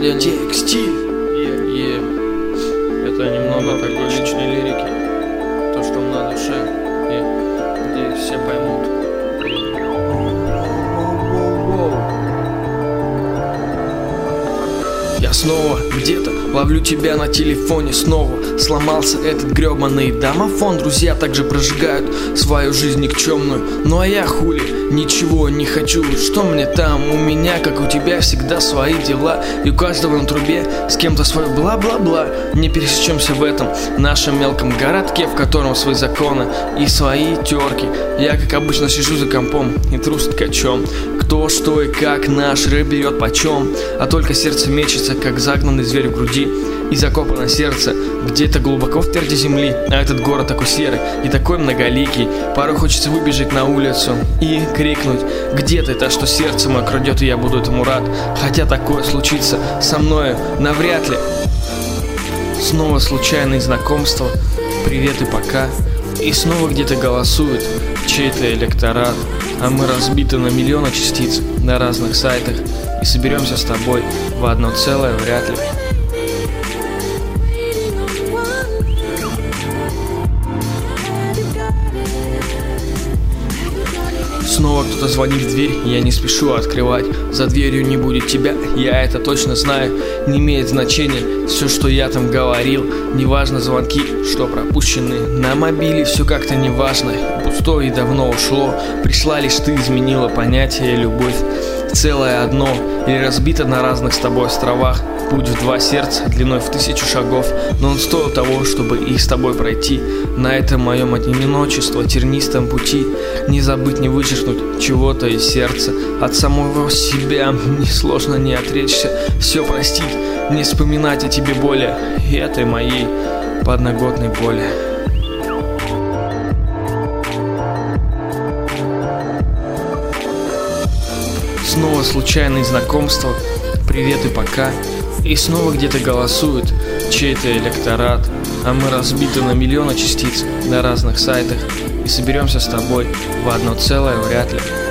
рождения. Текстиль. Это немного такой личной лирики. То, что на душе. И надеюсь, все поймут. Я снова где-то ловлю тебя на телефоне снова. Сломался этот гребаный домофон. Друзья также прожигают свою жизнь никчемную. Ну а я хули, ничего не хочу. Что мне там, у меня, как у тебя, всегда свои дела. И у каждого на трубе с кем-то свое бла-бла-бла. Не пересечемся в этом нашем мелком городке, в котором свои законы и свои терки. Я, как обычно, сижу за компом и трус ткачом. Кто, что и как наш рэп берет почем. А только сердце мечется, как загнанный зверь в груди. И закопано сердце где-то глубоко в тверди земли. А этот город такой серый и такой многоликий. Порой хочется выбежать на улицу и крикнуть: где ты, то, что сердце мое крадет, и я буду этому рад. Хотя такое случится со мною навряд ли. Снова случайные знакомства, привет и пока. И снова где-то голосует чей-то электорат. А мы разбиты на миллионы частиц на разных сайтах. И соберемся с тобой в одно целое вряд ли. Снова кто-то звонит в дверь, я не спешу открывать. За дверью не будет тебя, я это точно знаю. Не имеет значения все, что я там говорил. Неважно звонки, что пропущены на мобиле. Все как-то неважно, пустое и давно ушло. Пришла лишь ты, изменила понятие любовь. Целое одно, или разбито на разных с тобой островах. Путь в два сердца, длиной в 1000 шагов. Но он стоил того, чтобы их с тобой пройти. На этом моем одиночество, тернистом пути. Не забыть, не вычеркнуть чего-то из сердца. От самого себя мне сложно не отречься. Все простить, не вспоминать о тебе более. И этой моей подноготной боли. Снова случайные знакомства, привет и пока. И снова где-то голосует чей-то электорат. А мы разбиты на миллионы частиц на разных сайтах. И соберемся с тобой в одно целое вряд ли.